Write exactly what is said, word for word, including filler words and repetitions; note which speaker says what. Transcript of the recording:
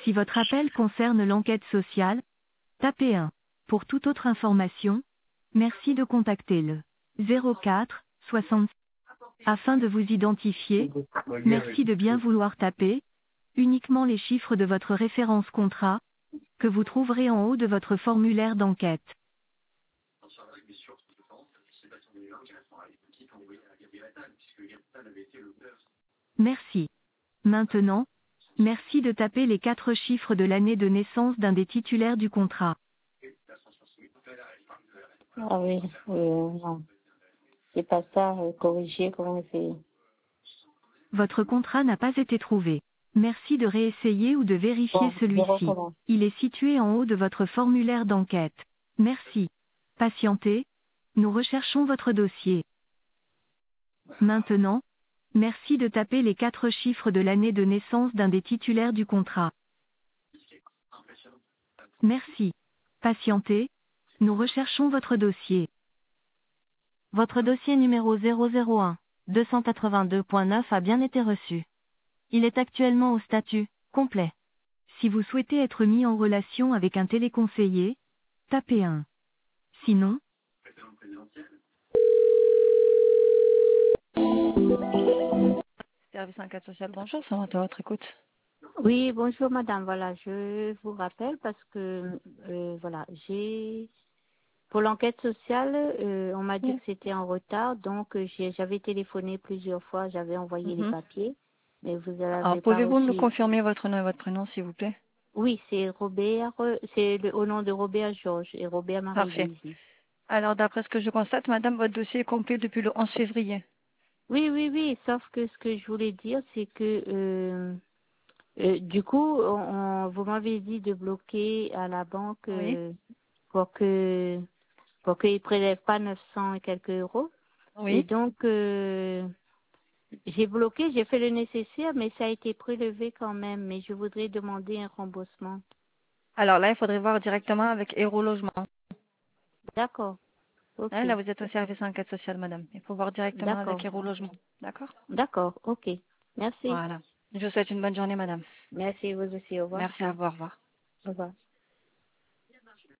Speaker 1: Si votre appel concerne l'enquête sociale, tapez un. Pour toute autre information, merci de contacter le zéro quatre soixante. Afin de vous identifier, merci de bien vouloir taper uniquement les chiffres de votre référence contrat, que vous trouverez en haut de votre formulaire d'enquête. Merci. Maintenant, merci de taper les quatre chiffres de l'année de naissance d'un des titulaires du contrat.
Speaker 2: Ah oui, euh, non. C'est pas ça, euh, corriger, comment c'est.
Speaker 1: Votre contrat n'a pas été trouvé. Merci de réessayer ou de vérifier
Speaker 2: Bon, je
Speaker 1: celui-ci.
Speaker 2: recommence.
Speaker 1: Il est situé en haut de votre formulaire d'enquête. Merci. Patientez. Nous recherchons votre dossier. Maintenant, merci de taper les quatre chiffres de l'année de naissance d'un des titulaires du contrat. Merci. Patientez. Nous recherchons votre dossier. Votre dossier numéro zéro zéro un deux cent quatre-vingt-deux point neuf a bien été reçu. Il est actuellement au statut complet. Si vous souhaitez être mis en relation avec un téléconseiller, tapez un. Sinon, service enquête sociale, bonjour, ça va à votre écoute.
Speaker 2: Oui, bonjour madame, voilà, je vous rappelle parce que, euh, voilà, j'ai, pour l'enquête sociale, euh, on m'a dit
Speaker 1: Oui.
Speaker 2: que c'était en retard, donc euh, j'ai- j'avais téléphoné plusieurs fois, j'avais envoyé les
Speaker 1: Mhm.
Speaker 2: papiers, mais vous
Speaker 1: Alors,
Speaker 2: n'avez pas
Speaker 1: pouvez-vous me
Speaker 2: reçu.
Speaker 1: confirmer votre nom et votre prénom, s'il vous plaît?
Speaker 2: Oui, c'est Robert, euh, c'est le- au nom de Robert Georges et Robert
Speaker 1: Parfait.
Speaker 2: Marie-Louise.
Speaker 1: Alors, d'après ce que je constate, madame, votre dossier est complet depuis le onze février.
Speaker 2: Oui, oui, oui, sauf que ce que je voulais dire, c'est que euh, euh, du coup, on, on- vous m'avez dit de bloquer à la banque
Speaker 1: Oui.
Speaker 2: euh, pour que pour qu'ils ne prélèvent pas neuf cents et quelques euros. Et
Speaker 1: Oui.
Speaker 2: donc, euh, j'ai bloqué, j'ai fait le nécessaire, mais ça a été prélevé quand même. Mais je voudrais demander un remboursement.
Speaker 1: Alors là, il faudrait voir directement avec Héros Logement.
Speaker 2: D'accord, ok,
Speaker 1: Hein, là, vous êtes au service enquête sociale, madame. Il faut voir directement avec
Speaker 2: d'accord,
Speaker 1: Héros Logement. D'accord?
Speaker 2: d'accord, ok. Merci,
Speaker 1: Voilà. Je vous souhaite une bonne journée, madame.
Speaker 2: merci vous aussi, au revoir.
Speaker 1: Merci à vous. Au revoir.
Speaker 2: Au revoir.